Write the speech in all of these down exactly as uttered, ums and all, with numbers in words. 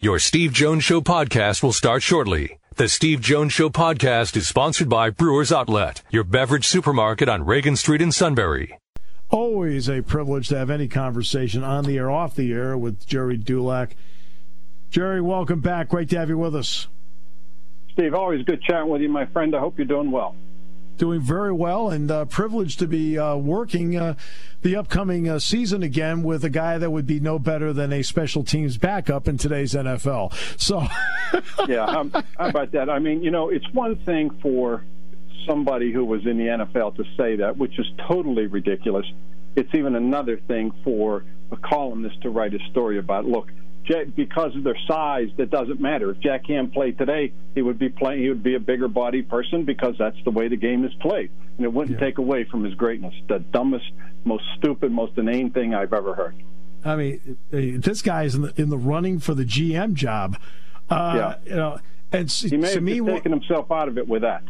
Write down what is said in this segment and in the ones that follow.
Your Steve Jones Show podcast will start shortly. The Steve Jones Show podcast is sponsored by Brewers Outlet, your beverage supermarket on Reagan Street in Sunbury. Always a privilege to have any conversation on the air, off the air with Jerry Dulac. Jerry, welcome back. Great to have you with us. Steve, always good chatting with you, my friend. I hope you're doing well. Doing very well, and uh, privileged to be uh, working uh, the upcoming uh, season again with a guy that would be no better than a special teams backup in today's N F L. So, yeah, how, how about that? I mean, you know, it's one thing for somebody who was in the N F L to say that, which is totally ridiculous. It's even another thing for a columnist to write a story about. Look, Jack, because of their size, that doesn't matter. If Jack Ham played today, he would be playing. He would be a bigger body person because that's the way the game is played, and it wouldn't yeah. take away from his greatness. The dumbest, most stupid, most inane thing I've ever heard. I mean, this guy's in the in the running for the G M job. Uh, yeah, you know, and he may to have me, taken himself out of it with that.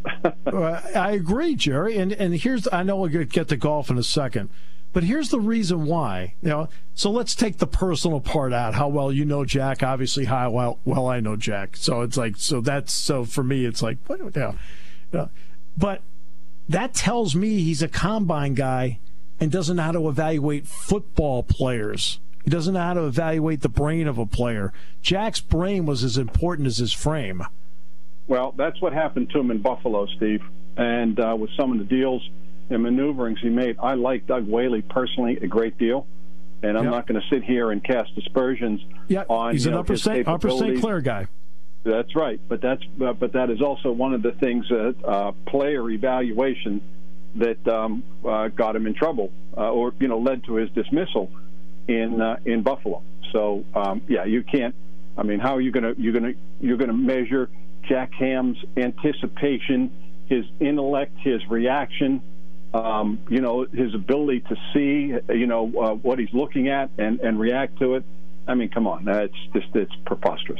I agree, Jerry. And and here's I know we'll get to golf in a second. But here's the reason why. You know, so let's take the personal part out. How well you know Jack, obviously how well well I know Jack. So it's like so that's so for me it's like what you know, you know. But that tells me he's a combine guy and doesn't know how to evaluate football players. He doesn't know how to evaluate the brain of a player. Jack's brain was as important as his frame. Well, that's what happened to him in Buffalo, Steve, and uh, with some of the deals and maneuverings he made. I like Doug Whaley personally a great deal, and I'm yep. not going to sit here and cast aspersions yep. on he's you an know, upper his Saint, upper Saint Clair guy. That's right, but that's uh, but that is also one of the things that uh, player evaluation that um, uh, got him in trouble, uh, or you know led to his dismissal in uh, in Buffalo. So um, yeah, you can't. I mean, how are you going to you're going to you're going to measure Jack Ham's anticipation, his intellect, his reaction? Um, you know, his ability to see, you know, uh, what he's looking at and, and react to it. I mean, come on, that's just it's preposterous.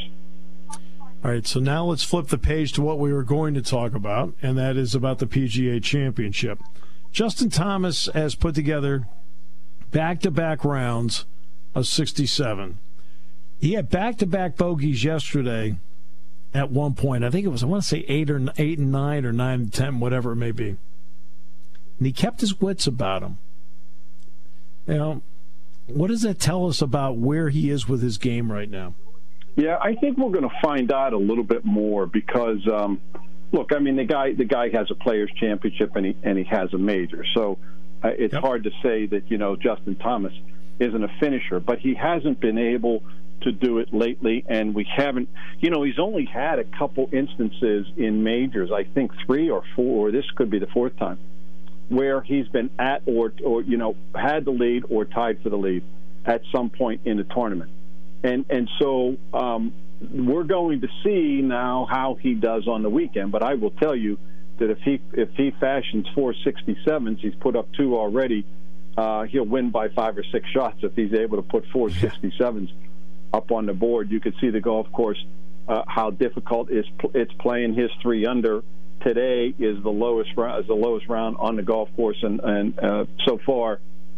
All right, so now let's flip the page to what we were going to talk about, and that is about the P G A Championship. Justin Thomas has put together back-to-back rounds of sixty-seven. He had back-to-back bogeys yesterday at one point. I think it was, I want to say eight or eight and nine or nine and ten, whatever it may be. And he kept his wits about him. You know, what does that tell us about where he is with his game right now? Yeah, I think we're going to find out a little bit more because, um, look, I mean, the guy the guy has a Players' Championship and he and he has a major, so uh, it's yep. hard to say that you know Justin Thomas isn't a finisher, but he hasn't been able to do it lately, and we haven't. You know, he's only had a couple instances in majors, I think three or four, or this could be the fourth time, where he's been at or, or you know, had the lead or tied for the lead at some point in the tournament. And and so um, we're going to see now how he does on the weekend. But I will tell you that if he if he fashions four sixty-sevens, he's put up two already, uh, he'll win by five or six shots if he's able to put four sixty-sevens up on the board. You could see the golf course, uh, how difficult it's, it's playing. His three under today is the lowest is the lowest round on the golf course, and and uh, so far.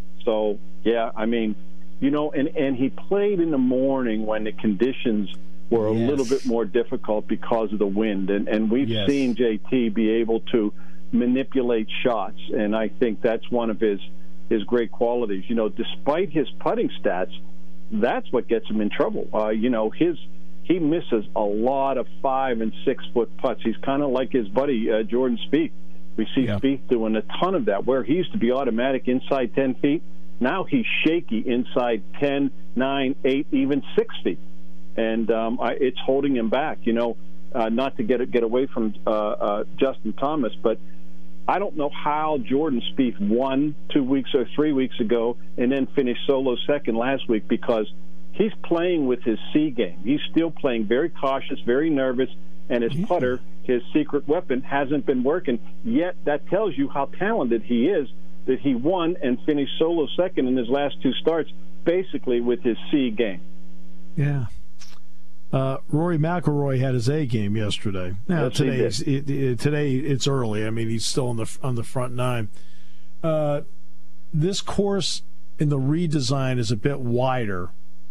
So yeah, I mean, you know, and and he played in the morning when the conditions were yes. a little bit more difficult because of the wind, and and we've yes. seen J T be able to manipulate shots, and I think that's one of his his great qualities. You know, despite his putting stats, that's what gets him in trouble. Uh, you know, his he misses a lot of five and six foot putts. He's kind of like his buddy uh, Jordan Spieth. We see yeah. Spieth doing a ton of that, where he used to be automatic inside ten feet. Now he's shaky inside ten, nine, eight, even six feet, and um, I, it's holding him back. You know, uh, not to get get away from uh, uh, Justin Thomas, but I don't know how Jordan Spieth won two weeks or three weeks ago and then finished solo second last week, because he's playing with his C game. He's still playing very cautious, very nervous, and his putter, his secret weapon, hasn't been working. Yet that tells you how talented he is, that he won and finished solo second in his last two starts, basically with his C game. Yeah. Uh, Rory McIlroy had his A game yesterday. Now yes, today, it's, it, it, today it's early. I mean, he's still on the on the front nine. Uh, this course in the redesign is a bit wider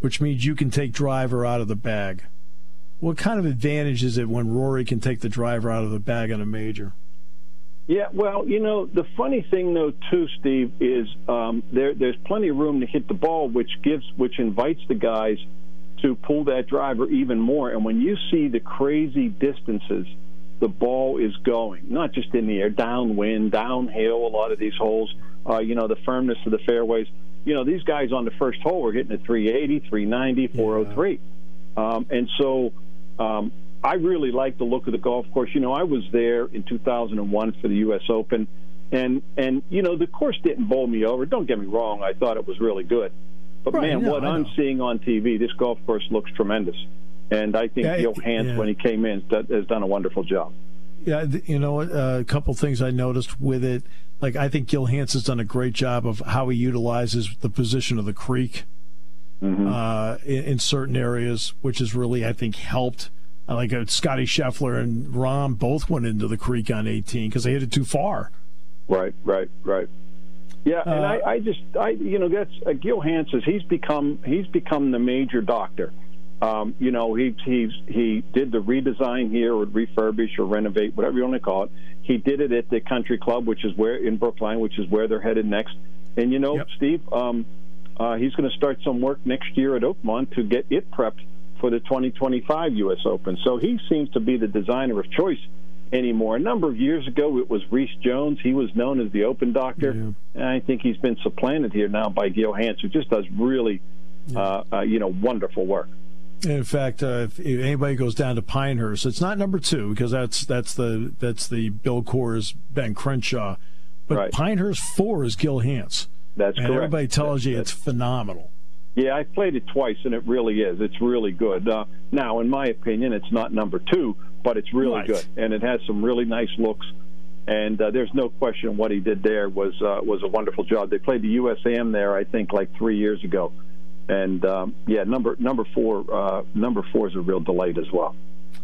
which means you can take driver out of the bag. What kind of advantage is it when Rory can take the driver out of the bag on a major? Yeah, well, you know, the funny thing, though, too, Steve, is um, there, there's plenty of room to hit the ball, which gives, which invites the guys to pull that driver even more. And when you see the crazy distances the ball is going, not just in the air, downwind, downhill, a lot of these holes, uh, you know, the firmness of the fairways. You know, these guys on the first hole were hitting at three eighty, three ninety, four oh three. Yeah. Um, and so um, I really like the look of the golf course. You know, I was there in two thousand one for the U S Open, and, and you know, the course didn't bowl me over. Don't get me wrong. I thought it was really good. But, right, man, no, what I'm seeing on T V, this golf course looks tremendous. And I think yeah, Gil Hanse, yeah. when he came in, has done a wonderful job. Yeah, you know, uh, a couple things I noticed with it. Like, I think Gil Hanse has done a great job of how he utilizes the position of the creek mm-hmm. uh, in, in certain areas, which has really, I think, helped. Uh, like uh, Scotty Scheffler and Rahm both went into the creek on eighteen because they hit it too far. Right, right, right. Yeah, and uh, I, I just, I, you know, that's uh, Gil Hanse. He's become, he's become the major doctor. Um, you know, he he's he did the redesign here, or refurbish, or renovate, whatever you want to call it. He did it at the Country Club, which is where in Brookline, which is where they're headed next. And you know, yep. Steve, um, uh, he's going to start some work next year at Oakmont to get it prepped for the twenty twenty-five U S Open. So he seems to be the designer of choice anymore. A number of years ago, it was Reese Jones. He was known as the Open Doctor, yeah. and I think he's been supplanted here now by Gil Hanse, who just does really, yeah. uh, uh, you know, wonderful work. In fact, uh, if anybody goes down to Pinehurst, it's not number two because that's that's the that's the Bill Coors, Ben Crenshaw, but right. Pinehurst four is Gil Hanse. That's and correct. Everybody tells that's, you that's, it's phenomenal. Yeah, I played it twice, and it really is. It's really good. Uh, now, in my opinion, it's not number two, but it's really right. good, and it has some really nice looks. And uh, there's no question what he did there was uh, was a wonderful job. They played the U S A M there, I think, like three years ago. And um, yeah, number number four, uh, number four is a real delight as well.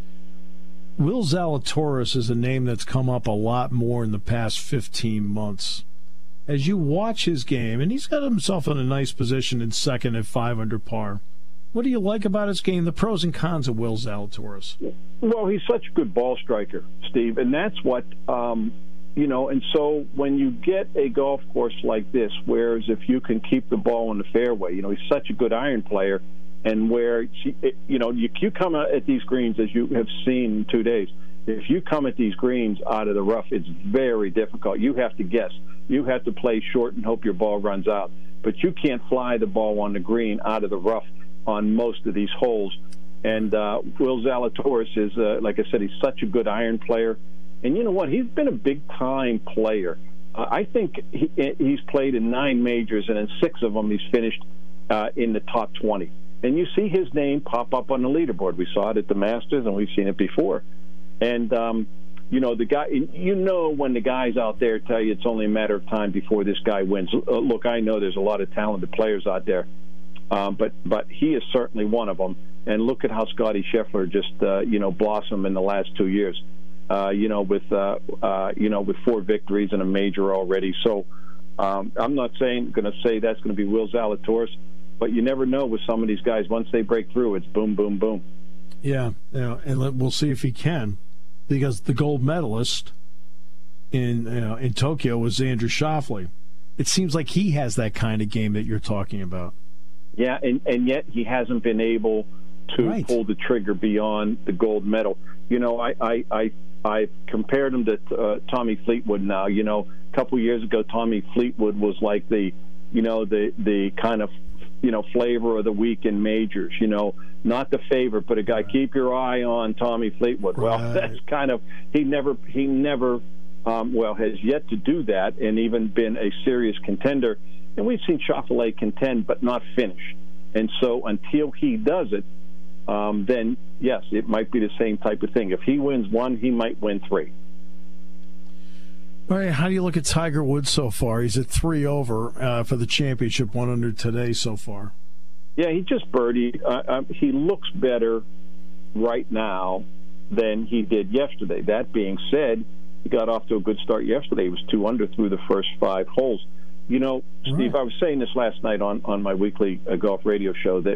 Will Zalatoris is a name that's come up a lot more in the past fifteen months. As you watch his game, and he's got himself in a nice position in second at five under par. What do you like about his game? The pros and cons of Will Zalatoris. Well, he's such a good ball striker, Steve, and that's what. Um, You know, and so when you get a golf course like this, whereas if you can keep the ball in the fairway, you know, he's such a good iron player, and where, you know, you, you come at these greens, as you have seen in two days, if you come at these greens out of the rough, it's very difficult. You have to guess. You have to play short and hope your ball runs out. But you can't fly the ball on the green out of the rough on most of these holes. And uh, Will Zalatoris is, uh, like I said, he's such a good iron player. And you know what? He's been a big-time player. Uh, I think he, he's played in nine majors, and in six of them he's finished uh, in the top twenty. And you see his name pop up on the leaderboard. We saw it at the Masters, and we've seen it before. And, um, you know, the guy. You know when the guys out there tell you it's only a matter of time before this guy wins. Uh, look, I know there's a lot of talented players out there, um, but, but he is certainly one of them. And look at how Scotty Scheffler just, uh, you know, blossomed in the last two years. Uh, you know, with uh, uh, you know, with four victories and a major already. So um, I'm not saying going to say that's going to be Will Zalatoris, but you never know with some of these guys. Once they break through, it's boom, boom, boom. Yeah, yeah, and we'll see if he can, because the gold medalist in you know, in Tokyo was Andrew Schauffele. It seems like he has that kind of game that you're talking about. Yeah, and and yet he hasn't been able to right. pull the trigger beyond the gold medal. You know, I I. I I compared him to uh, Tommy Fleetwood now. You know, a couple years ago, Tommy Fleetwood was like the, you know, the the kind of, you know, flavor of the week in majors. You know, not the favorite, but a guy, keep your eye on Tommy Fleetwood. Right. Well, that's kind of, he never, he never, um, well, has yet to do that and even been a serious contender. And we've seen Schauffele contend but not finish. And so until he does it, Um, then, yes, it might be the same type of thing. If he wins one, he might win three. All right, how do you look at Tiger Woods so far? He's at three over uh, for the championship, one under today so far. Yeah, he just birdied. Uh, uh, he looks better right now than he did yesterday. That being said, he got off to a good start yesterday. He was two under through the first five holes. You know, Steve, right. I was saying this last night on, on my weekly uh, golf radio show that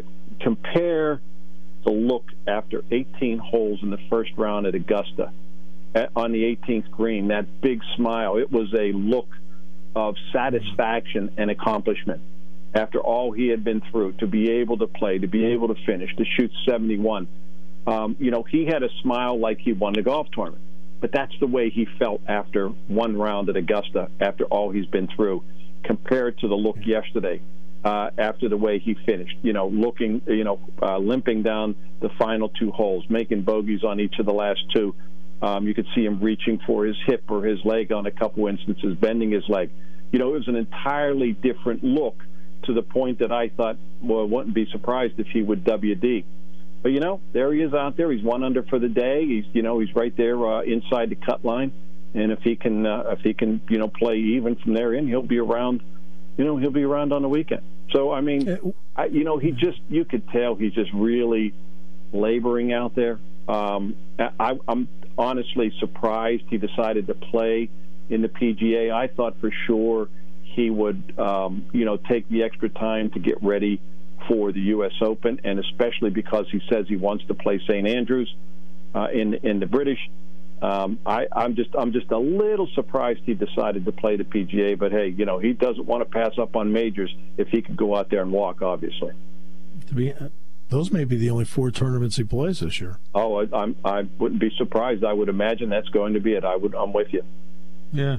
compare the look after eighteen holes in the first round at Augusta at, on the eighteenth green, that big smile. It was a look of satisfaction and accomplishment after all he had been through, to be able to play, to be able to finish, to shoot seventy-one. Um, you know, he had a smile like he won the golf tournament. But that's the way he felt after one round at Augusta, after all he's been through, compared to the look yesterday uh, after the way he finished. You know, looking, you know, uh, limping down the final two holes, making bogeys on each of the last two. Um, you could see him reaching for his hip or his leg on a couple instances, bending his leg. You know, it was an entirely different look, to the point that I thought, well, I wouldn't be surprised if he would W D. But, you know, there he is out there. He's one under for the day. He's, you know, he's right there uh, inside the cut line. And if he can, uh, if he can, you know, play even from there in, he'll be around, you know, he'll be around on the weekend. So, I mean, I, you know, he just, you could tell he's just really laboring out there. Um, I, I'm honestly surprised he decided to play in the P G A. I thought for sure he would, um, you know, take the extra time to get ready for the U S Open, and especially because he says he wants to play Saint Andrews uh, in in the British. Um, I, I'm just I'm just a little surprised he decided to play the P G A. But hey, you know, he doesn't want to pass up on majors if he could go out there and walk. Obviously, to be, those may be the only four tournaments he plays this year. Oh, I, I'm I wouldn't be surprised. I would imagine that's going to be it. I would I'm with you. Yeah.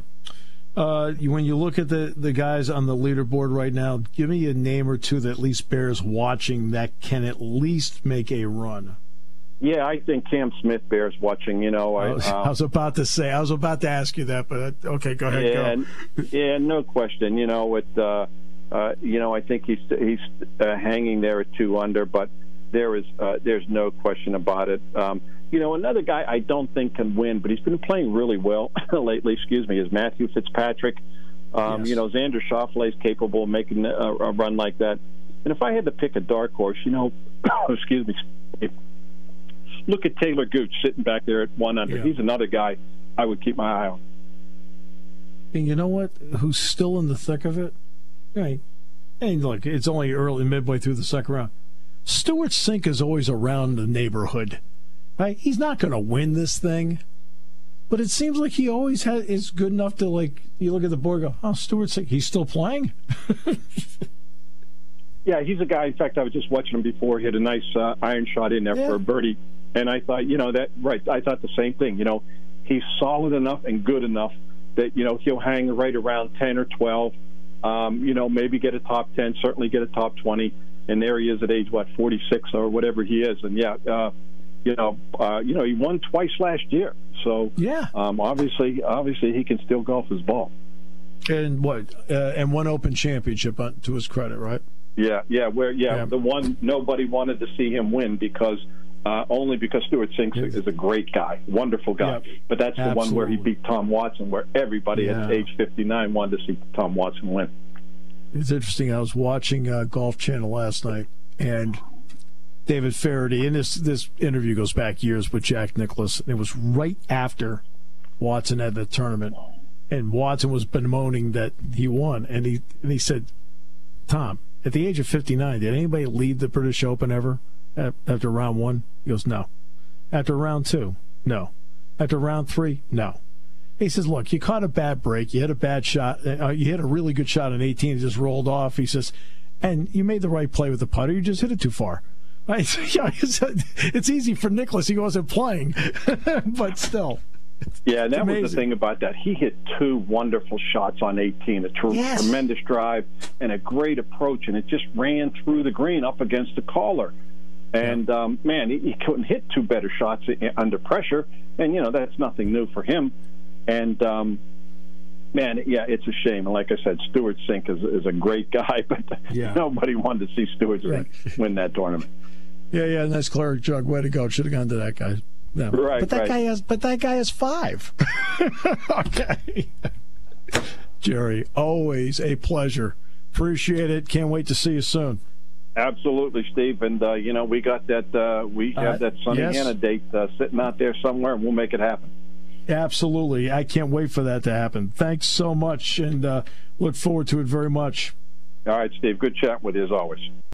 Uh, when you look at the, the guys on the leaderboard right now, give me a name or two that at least bears watching that can at least make a run. Yeah, I think Cam Smith bears watching. You know, I, I, was, um, I was about to say, I was about to ask you that, but okay, go ahead. Yeah, go. yeah, no question. You know, it. Uh, uh, you know, I think he's he's uh, hanging there at two under, but there is uh, there's no question about it. Um, You know, another guy I don't think can win, but he's been playing really well lately, excuse me, is Matthew Fitzpatrick. Um, yes. You know, Xander Schauffele is capable of making a, a run like that. And if I had to pick a dark horse, you know, excuse me, look at Taylor Gooch sitting back there at one under. Yeah. He's another guy I would keep my eye on. And you know what? Who's still in the thick of it? Right. And look, it's only early, midway through the second round. Stuart Sink is always around the neighborhood. Right? He's not going to win this thing, but it seems like he always has, is good enough to, like, you look at the board and go, oh, Stuart Sink, he's still playing? Yeah, he's a guy, in fact, I was just watching him before. He had a nice uh, iron shot in there yeah. for a birdie, and I thought, you know, that, right, I thought the same thing. You know, he's solid enough and good enough that, you know, he'll hang right around ten or twelve, um, you know, maybe get a top ten, certainly get a top twenty, and there he is at age, what, forty-six or whatever he is, and yeah, uh, You know, uh, you know, he won twice last year, so yeah. Um, obviously, obviously, he can still golf his ball. And what? Uh, and one Open Championship, on, to his credit, right? Yeah, yeah. Where, yeah, yeah, the one nobody wanted to see him win because uh, only because Stuart Sink is a great guy, wonderful guy. Yep. But that's the Absolutely. one where he beat Tom Watson, where everybody yeah. at age fifty-nine wanted to see Tom Watson win. It's interesting. I was watching uh, Golf Channel last night, and David Faraday, and this this interview goes back years with Jack Nicklaus. It was right after Watson had the tournament, and Watson was bemoaning that he won, and he and he said, "Tom, at the age of fifty-nine, did anybody leave the British Open ever after round one?" He goes, "No." After round two, no. After round three, no. He says, "Look, you caught a bad break. You hit a bad shot. Uh, you hit a really good shot in eighteen. It just rolled off." He says, "And you made the right play with the putter. You just hit it too far." Right. Yeah, it's easy for Nicklaus. He wasn't playing, but still. Yeah, and that amazing. was the thing about that. He hit two wonderful shots on eighteen, a tr- yes. tremendous drive and a great approach, and it just ran through the green up against the caller. And, yeah. um, man, he, he couldn't hit two better shots under pressure, and, you know, that's nothing new for him. And, um, man, yeah, it's a shame. And like I said, Stuart Sink is, is a great guy, but yeah. nobody wanted to see Stuart Sink right. win that tournament. Yeah, yeah, nice cleric jug. Way to go. Should have gone to that guy. No. Right, but that right. guy has. But that guy has five. Okay, Jerry, always a pleasure. Appreciate it. Can't wait to see you soon. Absolutely, Steve. And uh, you know, we got that. Uh, we have uh, that Sunny yes. Hannah date uh, sitting out there somewhere, and we'll make it happen. Absolutely, I can't wait for that to happen. Thanks so much, and uh, look forward to it very much. All right, Steve. Good chat with you as always.